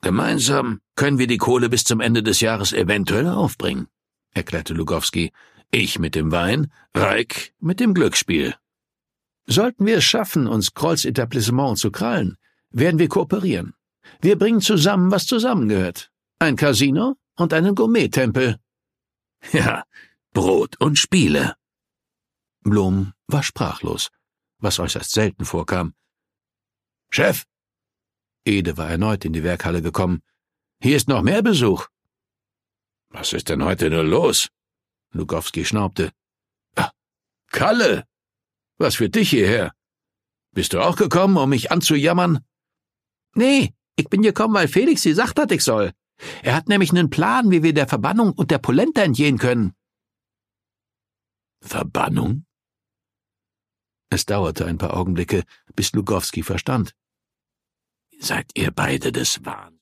Gemeinsam können wir die Kohle bis zum Ende des Jahres eventuell aufbringen, erklärte Lugowski. Ich mit dem Wein, Reik mit dem Glücksspiel. Sollten wir es schaffen, uns Krolls Etablissement zu krallen, werden wir kooperieren. Wir bringen zusammen, was zusammengehört. Ein Casino und einen Gourmet-Tempel. Ja, Brot und Spiele. Blom war sprachlos, was äußerst selten vorkam. »Chef!« Ede war erneut in die Werkhalle gekommen. »Hier ist noch mehr Besuch.« »Was ist denn heute nur los?« Lugowski schnaubte. »Ah, Kalle! Was führt dich hierher? Bist du auch gekommen, um mich anzujammern?« »Nee, ich bin gekommen, weil Felix gesagt hat, ich soll. Er hat nämlich einen Plan, wie wir der Verbannung und der Polenta entgehen können.« »Verbannung?« Es dauerte ein paar Augenblicke, bis Lugowski verstand. »Seid ihr beide des Wahnsinns?«